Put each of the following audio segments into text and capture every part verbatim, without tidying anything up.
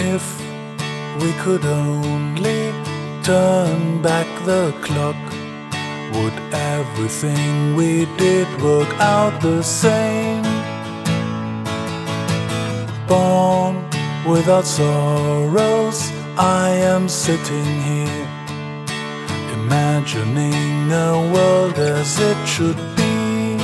If we could only turn back the clock, would everything we did work out the same? Born without sorrows, I am sitting here, imagining a world as it should be.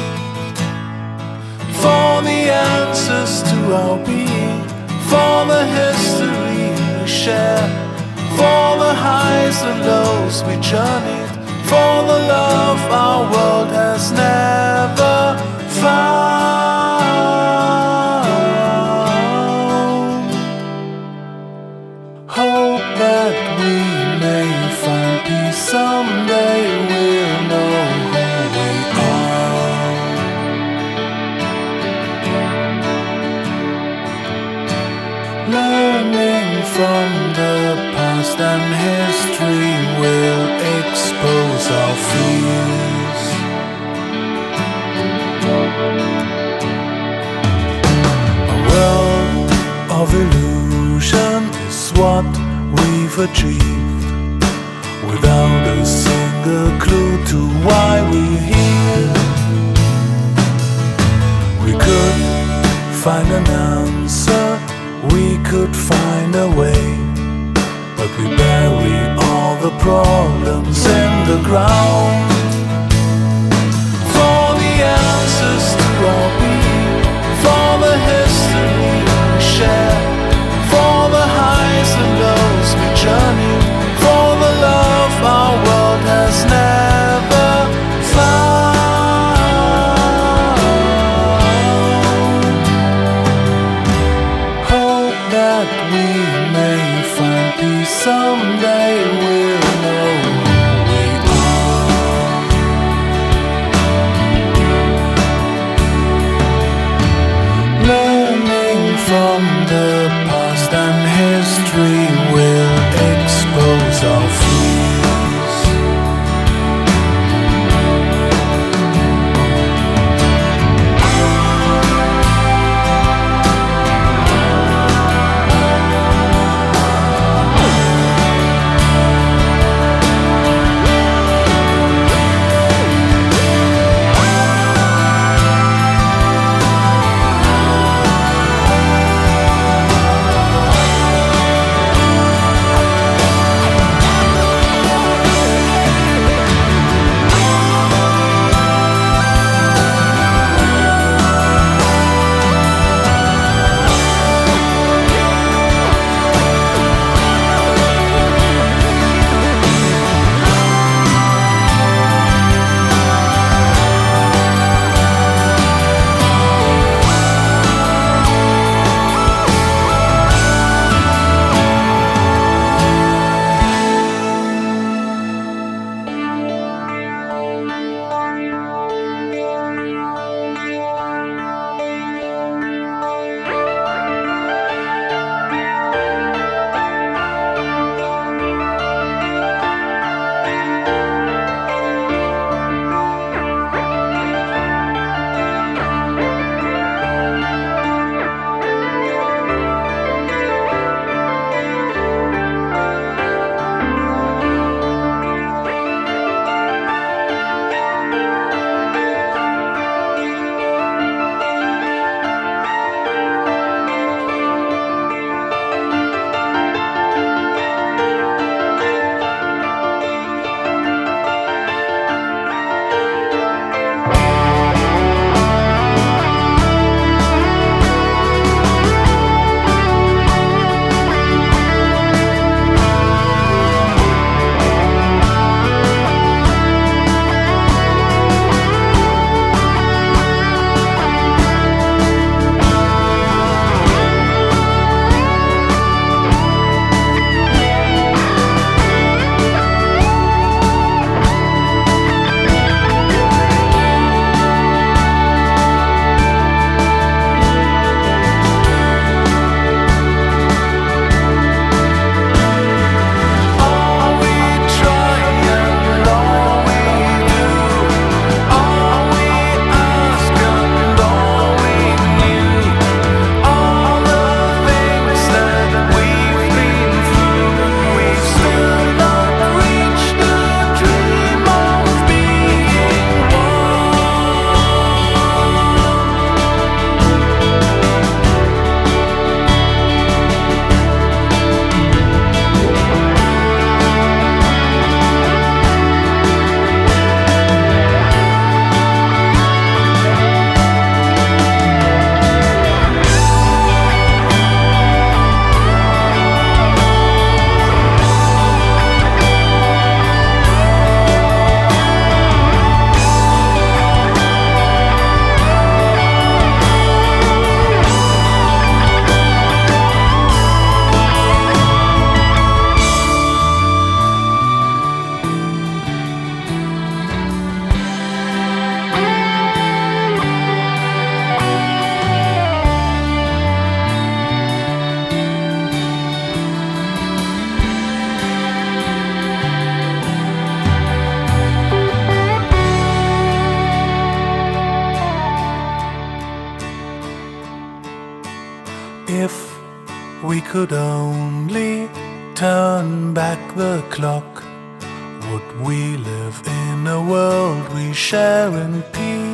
For the answers to our being, for the history we share, for the highs and lows we journeyed, for the love our world has never found. Hope that we may find peace someday, we'll know who we are. Learning from the past and history will expose our fears. A world of illusion is what we've achieved, without a single clue to why we're here. We could find an answer, we could find a way, but we bury all the problems in the ground. For the answers to our being, for the history we share, for the highs and lows we journey, for the love our world has never If we could only turn back the clock, would we live in a world we share in peace?